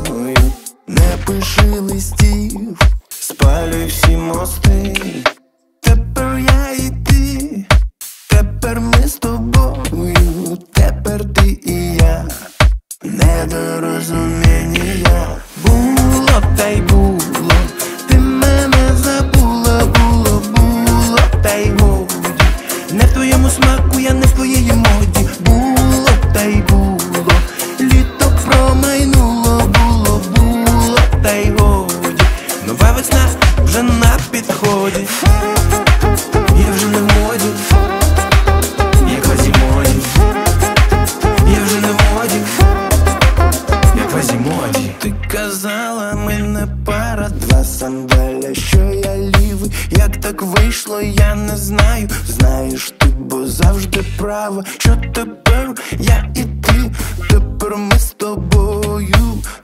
тобою. Не пиши листів, спалюй всі мости. Тепер я і ти, тепер ми з тобою, тепер ти і я. Недорозуміння було, та й було. Ти мене забула, було, та й годі. Не в твоєму смаку, я не в твоєї моді. Було, та й було. Літо промайнуло, було, та й годі. Нова весна вже на підході. Я вже не в моді, як в Азімоді. Я вже не в моді, як в Азімоді. Ти казала, ми не пара, два сандаля, що я лівий. Як так вийшло, я не знаю. Знаєш ти, бо завжди права. Що тепер я і ти, тепер ми з тобою,